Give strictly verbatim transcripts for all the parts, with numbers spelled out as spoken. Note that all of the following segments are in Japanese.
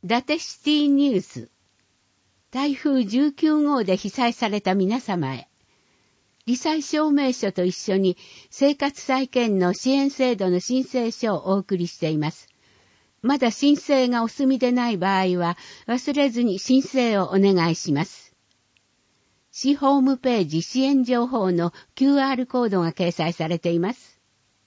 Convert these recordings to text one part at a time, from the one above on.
伊達シティニュース。台風じゅうきゅうごうで被災された皆様へ。罹災証明書と一緒に生活再建の支援制度の申請書をお送りしています。まだ申請がお済みでない場合は忘れずに申請をお願いします。市ホームページ支援情報の キューアール コードが掲載されています。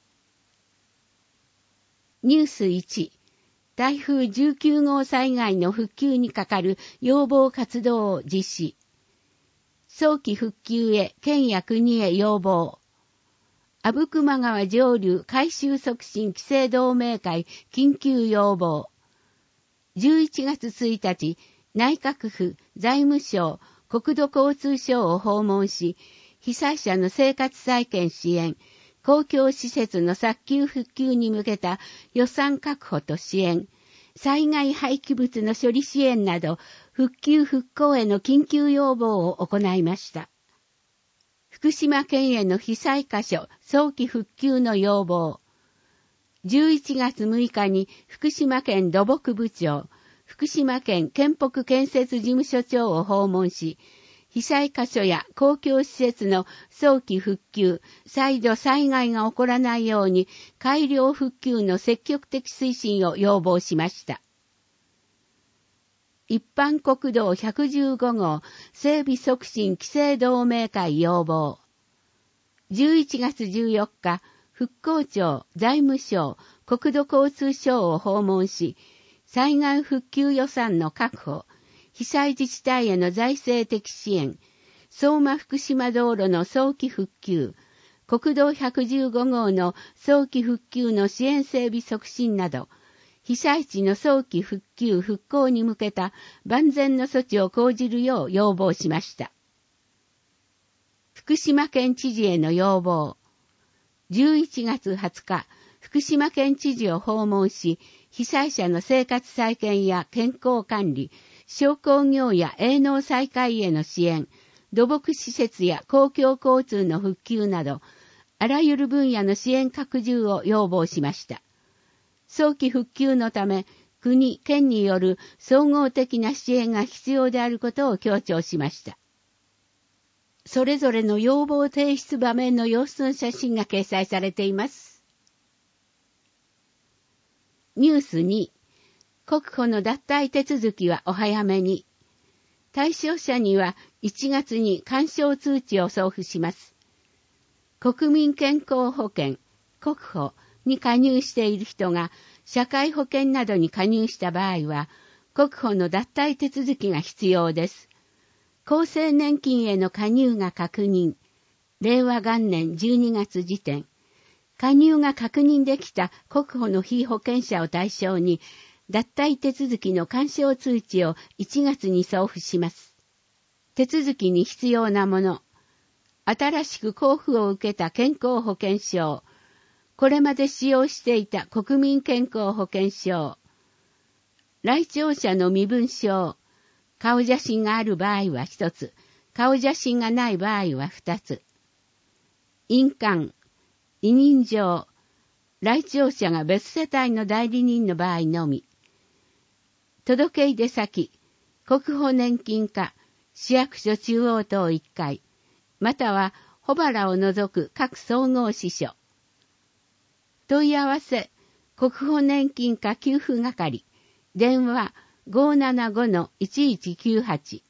ニュースいち。台風じゅうきゅうごう災害の復旧にかかる要望活動を実施。早期復旧へ県や国へ要望。阿武隈川上流改修促進期成同盟会緊急要望。じゅういちがつついたち、内閣府、財務省、国土交通省を訪問し、被災者の生活再建支援、公共施設の早急復旧に向けた予算確保と支援、災害廃棄物の処理支援など、復旧復興への緊急要望を行いました。福島県への被災箇所早期復旧の要望。じゅういちがつむいかに福島県土木部長、福島県県北建設事務所長を訪問し、被災箇所や公共施設の早期復旧、再度災害が起こらないように改良復旧の積極的推進を要望しました。一般国道ひゃくじゅうごごう整備促進期成同盟会要望。じゅういちがつじゅうよっか、復興庁、財務省、国土交通省を訪問し、災害復旧予算の確保、被災自治体への財政的支援、相馬福島道路の早期復旧、国道ひゃくじゅうごごうの早期復旧の支援整備促進など、被災地の早期復旧復興に向けた万全の措置を講じるよう要望しました。福島県知事への要望。じゅういちがつはつか、福島県知事を訪問し、被災者の生活再建や健康管理、商工業や営農再開への支援、土木施設や公共交通の復旧など、あらゆる分野の支援拡充を要望しました。早期復旧のため、国、県による総合的な支援が必要であることを強調しました。それぞれの要望提出場面の様子の写真が掲載されています。ニュースに、国保の脱退手続きはお早めに。対象者にはいちがつに勧奨通知を送付します。国民健康保険、国保に加入している人が社会保険などに加入した場合は、国保の脱退手続きが必要です。厚生年金への加入が確認。れいわがんねんじゅうにがつ時点。加入が確認できた国保の被保険者を対象に、脱退手続きの勧奨通知をいちがつに送付します。手続きに必要なもの。新しく交付を受けた健康保険証。これまで使用していた国民健康保険証。来庁者の身分証。顔写真がある場合は一つ。顔写真がない場合は二つ。印鑑。委任状。来庁者が別世帯の代理人の場合のみ。届け出先、国保年金課、市役所中央棟いっかい、または保原を除く各総合支所。問い合わせ、国保年金課給付係、電話 ごーななごのいちいちきゅうはち。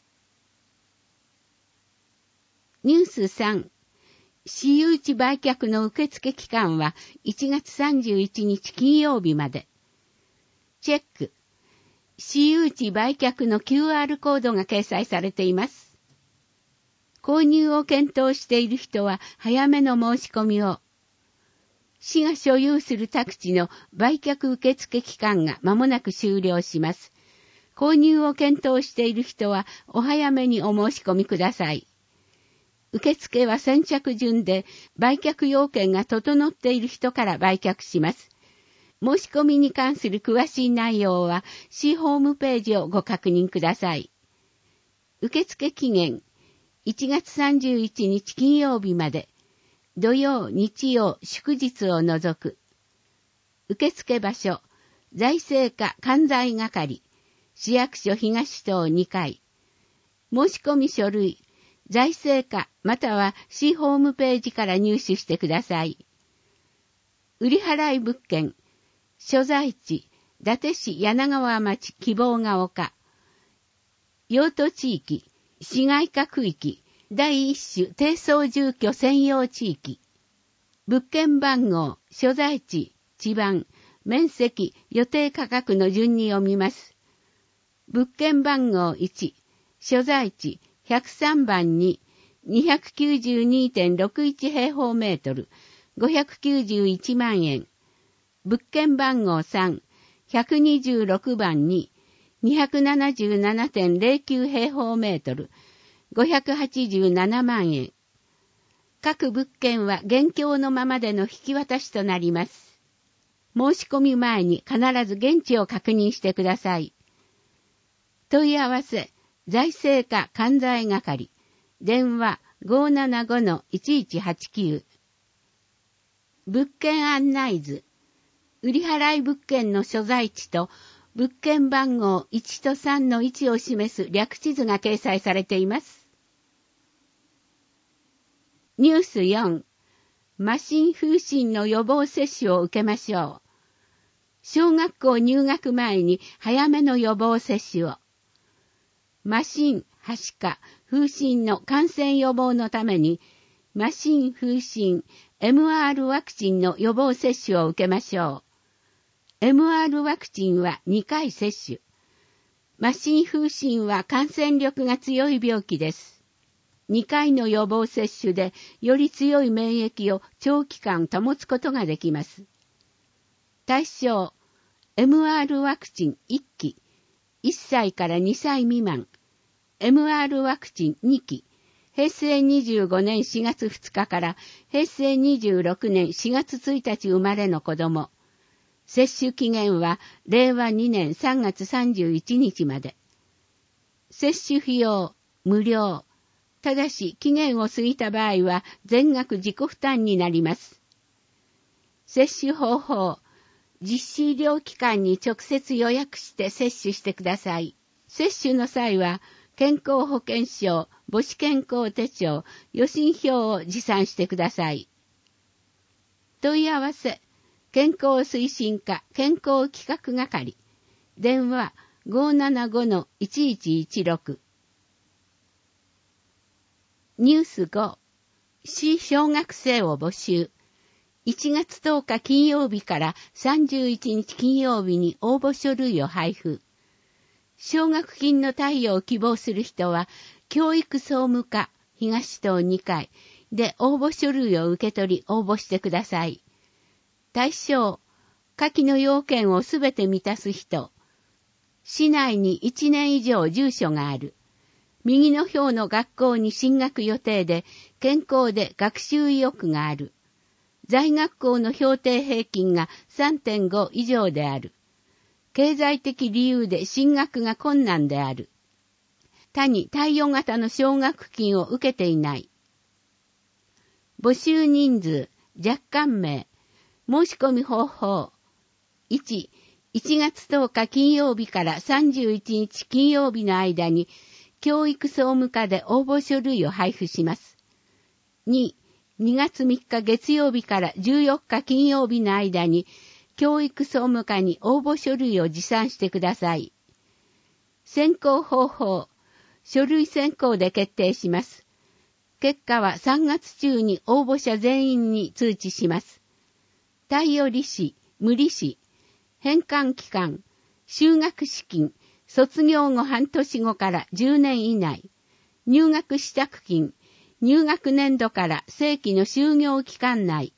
ニュースさん、私有地売却の受付期間はいちがつさんじゅういちにち金曜日まで。チェック。私有地売却の キューアール コードが掲載されています。購入を検討している人は早めの申し込みを。市が所有する宅地の売却受付期間が間もなく終了します。購入を検討している人はお早めにお申し込みください。受付は先着順で売却要件が整っている人から売却します。申し込みに関する詳しい内容は市ホームページをご確認ください。受付期限いちがつさんじゅういちにち金曜日まで、土曜、日曜、祝日を除く。受付場所、財政課関西係、 市役所東棟にかい。申し込み書類、財政課または市ホームページから入手してください。売払物件、所在地、伊達市柳川町希望が丘。用途地域、市街化区域、第一種低層住居専用地域。物件番号、所在地、地番、面積、予定価格の順に読みます。物件番号いち、所在地、ひゃくさんばんに、にひゃくきゅうじゅうにてんろくいち 平方メートル、ごひゃくきゅうじゅういちまんえん。物件番号さん、ひゃくにじゅうろくばんに、にひゃくななじゅうななてんぜろきゅう 平方メートル、ごひゃくはちじゅうななまんえん。各物件は現況のままでの引き渡しとなります。申し込み前に必ず現地を確認してください。問い合わせ、財政課関西係、電話 ごーななごのいちいちはちきゅう。物件案内図、売払物件の所在地と物件番号いちとさんの位置を示す略地図が掲載されています。ニュースよん、麻疹風疹の予防接種を受けましょう。小学校入学前に早めの予防接種を。麻疹、はしか、風疹の感染予防のために、麻疹風疹 エムアール ワクチンの予防接種を受けましょう。エムアール ワクチンはにかい接種。麻疹風疹は感染力が強い病気です。にかいの予防接種でより強い免疫を長期間保つことができます。対象、エムアール ワクチンいっき、いっさいからにさい未満、エムアール ワクチンにき、へいせいにじゅうごねんしがつふつかからへいせいにじゅうろくねんしがつついたち生まれの子供。接種期限はれいわにねんさんがつさんじゅういちにちまで。接種費用、無料。ただし期限を過ぎた場合は全額自己負担になります。接種方法、実施医療機関に直接予約して接種してください。接種の際は健康保険証、母子健康手帳、予診票を持参してください。問い合わせ、健康推進課健康企画係、電話 ごーななごのいちいちいちろく。ニュースご、市小学生を募集。いちがつとおか金曜日からさんじゅういちにち金曜日に応募書類を配布。奨学金の貸与を希望する人は、教育総務課東棟にかいで応募書類を受け取り応募してください。対象、下記の要件をすべて満たす人。市内にいちねん以上住所がある。右の表の学校に進学予定で、健康で学習意欲がある。在学校の評定平均が さんてんご 以上である。経済的理由で進学が困難である。他に貸与型の奨学金を受けていない。募集人数、若干名、申し込み方法。いち、いちがつとおか金曜日からさんじゅういちにち金曜日の間に、教育総務課で応募書類を配布します。に、にがつみっか月曜日からじゅうよっか金曜日の間に、教育総務課に応募書類を持参してください。選考方法、書類選考で決定します。結果はさんがつ中に応募者全員に通知します。貸与利子、無利子、返還期間、修学資金、卒業後半年後からじゅうねん以内、入学支度金、入学年度から正規の就業期間内、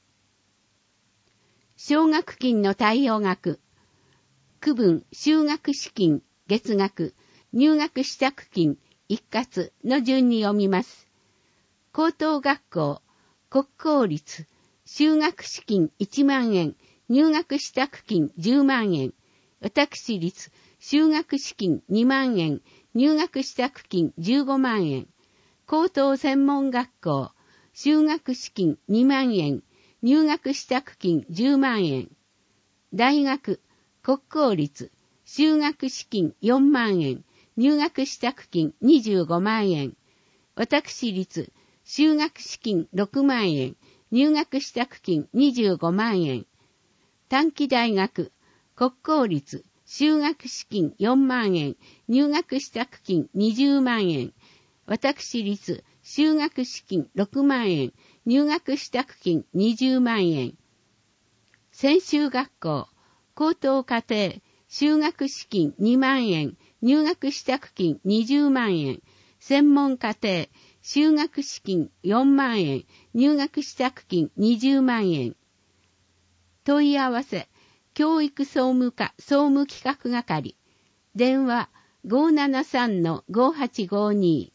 奨学金の貸与額、区分修学資金、月額、入学支度金、一括の順に読みます。高等学校、国公立、修学資金いちまんえん、入学支度金じゅうまんえん、私立、修学資金にまんえん、入学支度金じゅうごまんえん、高等専門学校、修学資金にまんえん、入学支度金じゅうまんえん、大学、国公立、 修学資金よんまんえん、入学支度金にじゅうごまんえん。私立、修学資金ろくまんえん、入学支度金にじゅうごまんえん。短期大学、国公立、修学資金よんまんえん、入学支度金にじゅうまんえん。私立、修学資金ろくまんえん、入学支度金にじゅうまんえん。専修学校、高等課程、修学資金にまんえん、入学支度金にじゅうまんえん。専門課程、修学資金よんまんえん、入学支度金にじゅうまんえん。問い合わせ、教育総務課総務企画係。電話 ごーななさんのごーはちごーに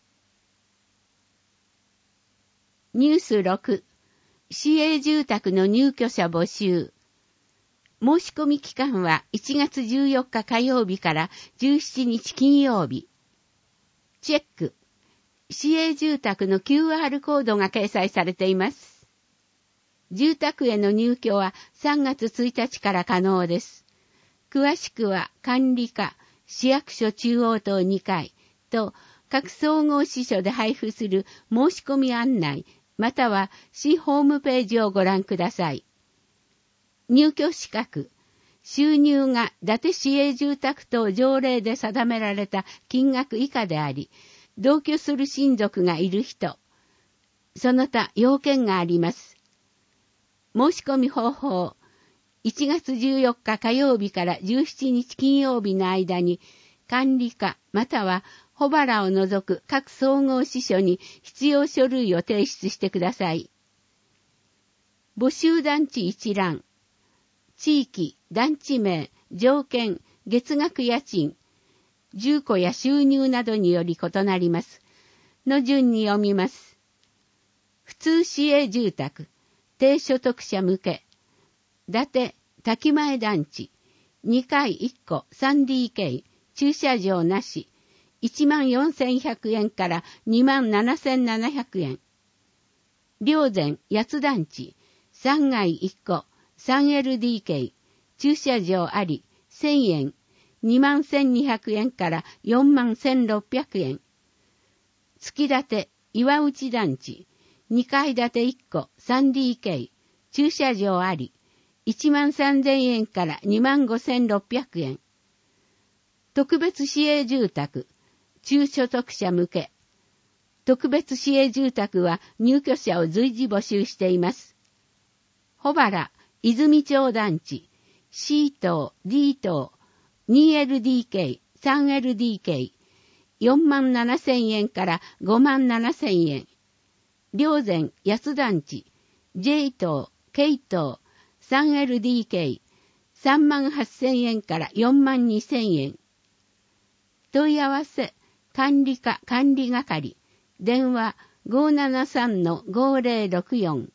ー。ニュースろく、市営住宅の入居者募集。申し込み期間はいちがつじゅうよっか火曜日からじゅうしちにち金曜日。チェック。市営住宅の キューアール コードが掲載されています。住宅への入居はさんがつついたちから可能です。詳しくは管理課、市役所中央棟にかいと各総合支所で配布する申し込み案内、または市ホームページをご覧ください。入居資格、収入が伊達市営住宅等条例で定められた金額以下であり、同居する親族がいる人、その他要件があります。申し込み方法、いちがつじゅうよっか火曜日からじゅうしちにち金曜日の間に、管理課または保原を除く各総合支所に必要書類を提出してください。募集団地一覧、地域、団地名、条件、月額家賃、住戸や収入などにより異なります。の順に読みます。普通市営住宅、低所得者向け、伊達、滝前団地、にかいいっこ スリーディーケー、駐車場なし、いちまんよんせんひゃくえんからにまんななせんななひゃくえん。霊山、八つ団地、さんがいいっこ、スリーエルディーケー、駐車場あり、せんえん、にまんせんにひゃくえんからよんまんせんろっぴゃくえん。月建て、岩内団地、にかい建ていっこ スリーディーケー、駐車場あり、いちまんさんぜんえんからにまんごせんろっぴゃくえん。特別市営住宅、中所得者向け。特別市営住宅は入居者を随時募集しています。保原、泉町団地、C 棟、D 棟、にエルディーケー、スリーエルディーケー、よんまんななせんえんからごまんななせんえん。霊山、八つ団地、J 棟、K 棟、スリーエルディーケー、さんまんはっせんえんからよんまんにせんえん。問い合わせ、管理課管理係、電話 ごーななさんのごーぜろろくよん。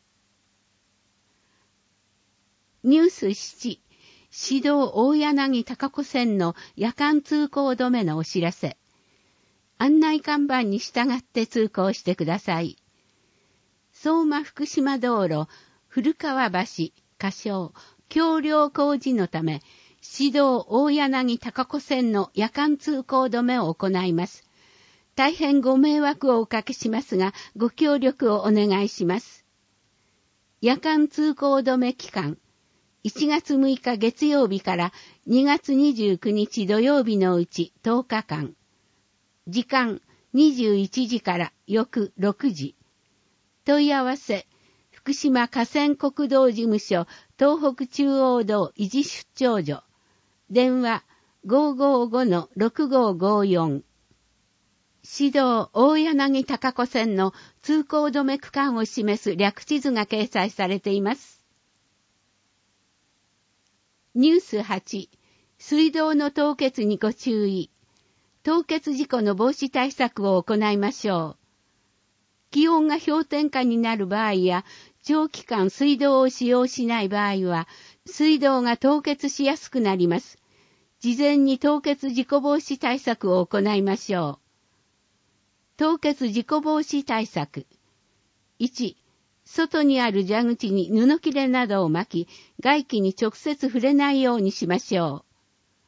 ニュースなな、市道大柳高子線の夜間通行止めのお知らせ。案内看板に従って通行してください。相馬福島道路、古川橋、仮称、橋梁工事のため、市道大柳高子線の夜間通行止めを行います。大変ご迷惑をおかけしますが、ご協力をお願いします。夜間通行止め期間、いちがつむいか月曜日からにがつにじゅうくにち土曜日のうちとおかかん。時間にじゅういちじから翌ろくじ。問い合わせ、福島河川国道事務所東北中央道維持出張所。電話 ごーごーごのろくごーごーよん。市道大柳高子線の通行止め区間を示す略地図が掲載されています。ニュースはち、水道の凍結にご注意。凍結事故の防止対策を行いましょう。気温が氷点下になる場合や、長期間水道を使用しない場合は、水道が凍結しやすくなります。事前に凍結事故防止対策を行いましょう。凍結事故防止対策。いち、外にある蛇口に布切れなどを巻き、外気に直接触れないようにしましょう。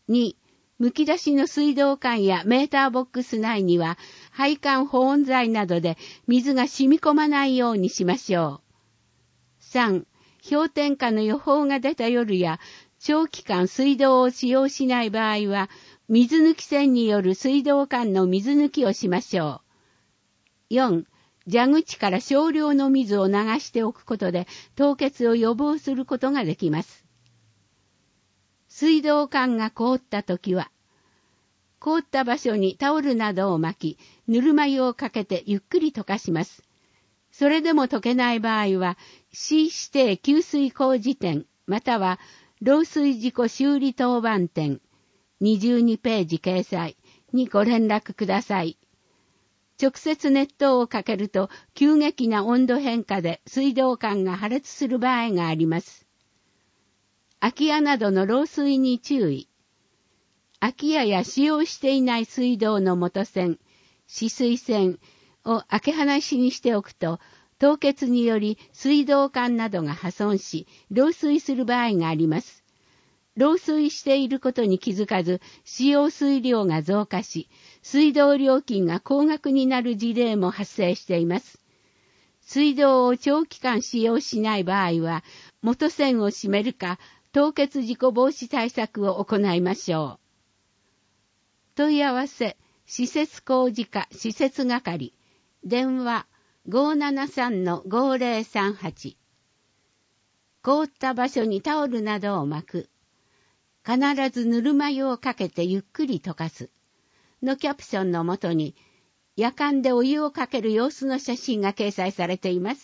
に、むき出しの水道管やメーターボックス内には配管保温材などで水が染み込まないようにしましょう。さん、氷点下の予報が出た夜や長期間水道を使用しない場合は、水抜き栓による水道管の水抜きをしましょう。よん、蛇口から少量の水を流しておくことで凍結を予防することができます。水道管が凍ったときは、凍った場所にタオルなどを巻き、ぬるま湯をかけてゆっくり溶かします。それでも溶けない場合は、市指定給水工事店、または漏水事故修理当番店、にじゅうにページ掲載にご連絡ください。直接熱湯をかけると急激な温度変化で水道管が破裂する場合があります。空き家などの漏水に注意。空き家や使用していない水道の元栓、止水栓を開け放しにしておくと、凍結により水道管などが破損し、漏水する場合があります。漏水していることに気づかず、使用水量が増加し、水道料金が高額になる事例も発生しています。水道を長期間使用しない場合は、元栓を閉めるか、凍結事故防止対策を行いましょう。問い合わせ、施設工事課施設係、電話 ごーななさんのごーぜろさんはち。凍った場所にタオルなどを巻く。必ずぬるま湯をかけてゆっくり溶かす。のキャプションのもとに、夜間でお湯をかける様子の写真が掲載されています。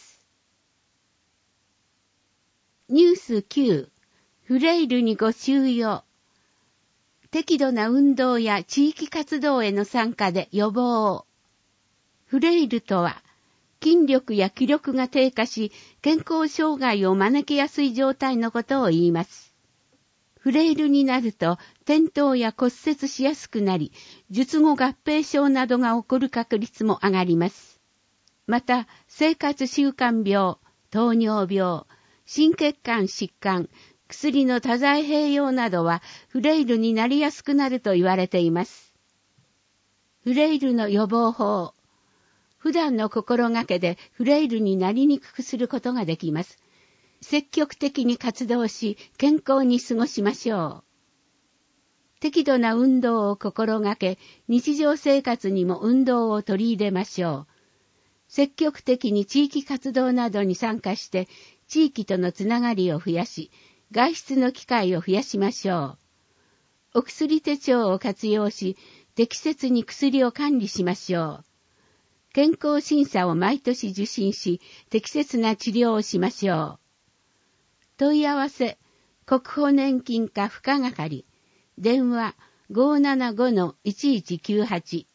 ニュースきゅう、フレイルにご注意。適度な運動や地域活動への参加で予防。フレイルとは、筋力や気力が低下し、健康障害を招きやすい状態のことを言います。フレイルになると、転倒や骨折しやすくなり、術後合併症などが起こる確率も上がります。また、生活習慣病、糖尿病、心血管疾患、薬の多剤併用などはフレイルになりやすくなると言われています。フレイルの予防法。普段の心がけでフレイルになりにくくすることができます。積極的に活動し、健康に過ごしましょう。適度な運動を心がけ、日常生活にも運動を取り入れましょう。積極的に地域活動などに参加して、地域とのつながりを増やし、外出の機会を増やしましょう。お薬手帳を活用し、適切に薬を管理しましょう。健康審査を毎年受診し、適切な治療をしましょう。問い合わせ、国保年金課付加係、電話 ごーななごのいちいちきゅうはち。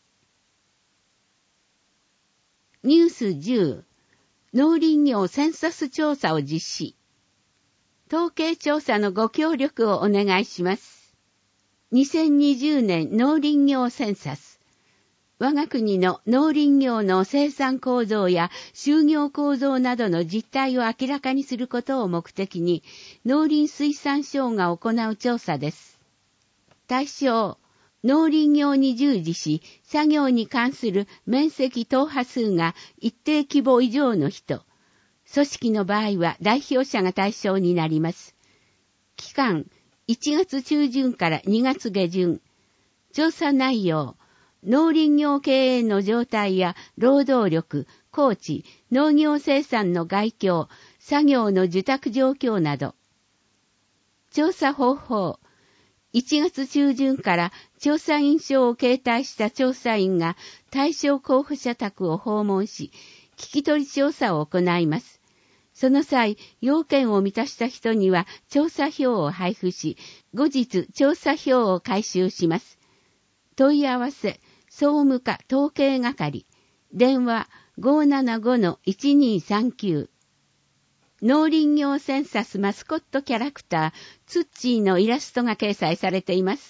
ニュースじゅう、農林業センサス調査を実施。統計調査のご協力をお願いします。にせんにじゅうねん農林業センサス。我が国の農林業の生産構造や就業構造などの実態を明らかにすることを目的に、農林水産省が行う調査です。対象、農林業に従事し、作業に関する面積等波数が一定規模以上の人。組織の場合は代表者が対象になります。期間、いちがつ中旬からにがつ下旬。調査内容、農林業経営の状態や労働力、工地、農業生産の概況、作業の受託状況など。調査方法、いちがつ中旬から調査員証を携帯した調査員が対象候補者宅を訪問し、聞き取り調査を行います。その際、要件を満たした人には調査票を配布し、後日調査票を回収します。問い合わせ、総務課統計係、電話 ごーななごのいちにさんきゅう。農林業センサスマスコットキャラクター、ツッチーのイラストが掲載されています。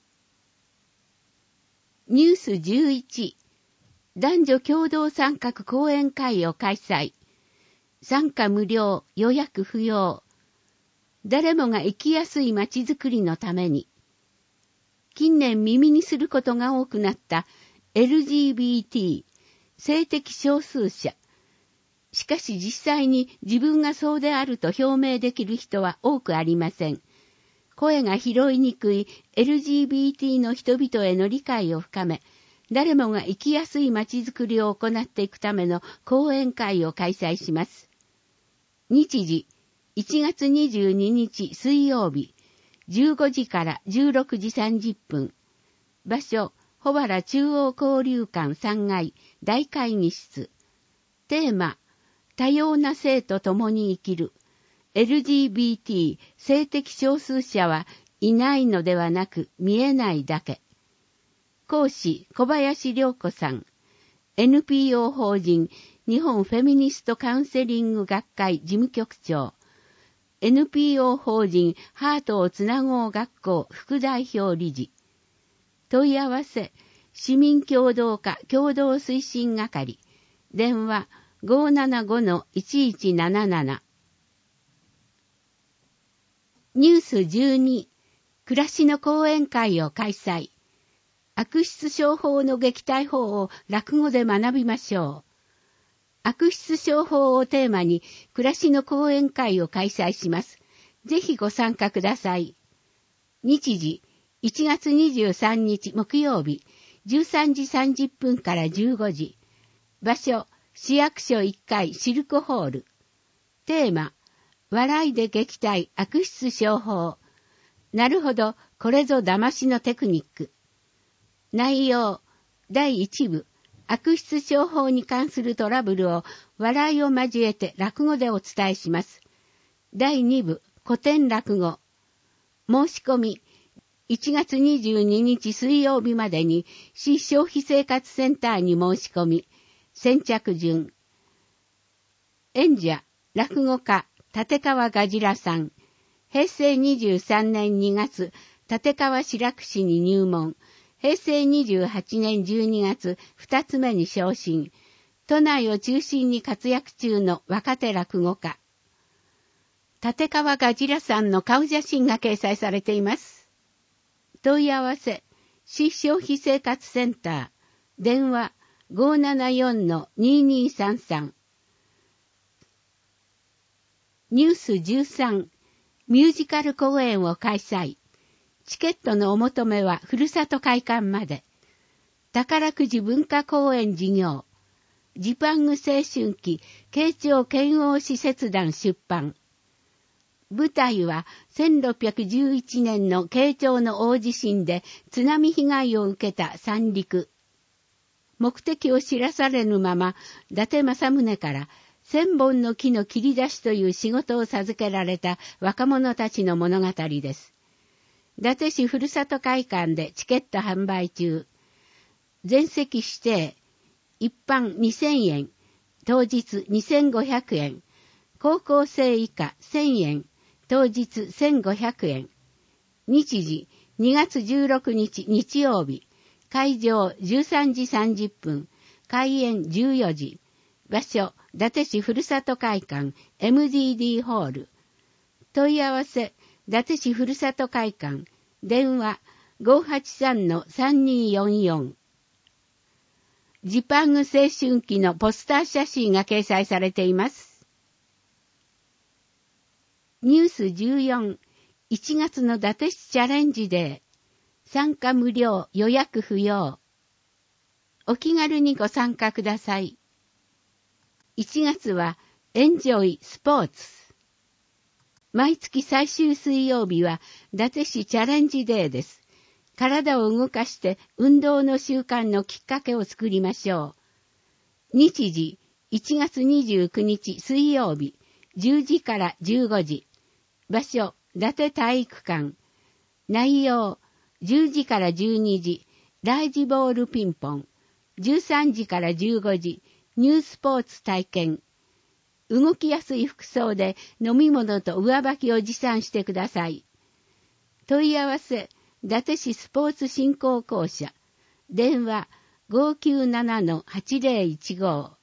ニュースじゅういち、男女共同参画講演会を開催。参加無料、予約不要。誰もが生きやすい街づくりのために。 近年耳にすることが多くなった エルジービーティー、性的少数者。しかし実際に自分がそうであると表明できる人は多くありません。声が拾いにくい エルジービーティー の人々への理解を深め、誰もが生きやすい街づくりを行っていくための講演会を開催します。日時、いちがつにじゅうににち水曜日、じゅうごじからじゅうろくじさんじゅっぷん。場所、保原中央交流館さんがい大会議室。テーマ、多様な性と共に生きる。エルジービーティー 性的少数者はいないのではなく見えないだけ。講師小林良子さん。エヌピーオー 法人日本フェミニストカウンセリング学会事務局長。エヌピーオー 法人ハートをつなごう学校副代表理事。問い合わせ、市民協働課共同推進係。電話 ごーななごのいちいちなななな。ニュースじゅうに、暮らしの講演会を開催。悪質商法の撃退法を落語で学びましょう。悪質商法をテーマに暮らしの講演会を開催します。ぜひご参加ください。日時、いちがつにじゅうさんにち木曜日、じゅうさんじさんじゅっぷんからじゅうごじ。場所、市役所いっかいシルクホール。テーマ、笑いで撃退悪質商法。なるほど、これぞ騙しのテクニック。内容、だいいちぶ、悪質商法に関するトラブルを笑いを交えて落語でお伝えします。だいにぶ、古典落語。申し込み、いちがつにじゅうににち水曜日までに市消費生活センターに申し込み、先着順。演者、落語家、立川ガジラさん。へいせいにじゅうさんねんにがつ、立川志らく市に入門。へいせいにじゅうはちねんじゅうにがつ、二つ目に昇進。都内を中心に活躍中の若手落語家。立川ガジラさんの顔写真が掲載されています。問い合わせ、市消費生活センター。電話 ごーななよんのにーにーさんさん。ニュースじゅうさん、ミュージカル公演を開催。チケットのお求めはふるさと会館まで。宝くじ文化公演事業。ジパング青春期慶長剣王使節団出版。舞台はせんろっぴゃくじゅういちねんの慶長の大地震で津波被害を受けた三陸。目的を知らされぬまま、伊達政宗から千本の木の切り出しという仕事を授けられた若者たちの物語です。伊達市ふるさと会館でチケット販売中。全席指定。一般にせんえん。当日にせんごひゃくえん。高校生以下せんえん。当日せんごひゃくえん。日時にがつじゅうろくにち日曜日。会場じゅうさんじさんじゅっぷん。開演じゅうよじ。場所、伊達市ふるさと会館 エムディーディー ホール。問い合わせ、伊達市ふるさと会館。電話 ごーはちさんのさんにーよんよん。ジパング青春期のポスター写真が掲載されています。ニュースじゅうよん、いちがつの伊達市チャレンジデー。参加無料、予約不要。お気軽にご参加ください。いちがつはエンジョイスポーツ。毎月最終水曜日は伊達市チャレンジデーです。体を動かして運動の習慣のきっかけを作りましょう。日時、いちがつにじゅうくにち水曜日、じゅうじからじゅうごじ。場所、伊達体育館。内容、じゅうじからじゅうにじ、ラージボールピンポン。じゅうさんじからじゅうごじ、ニュースポーツ体験。動きやすい服装で飲み物と上履きを持参してください。問い合わせ、伊達市スポーツ振興公社。電話 ごーきゅうななのはちぜろいちご。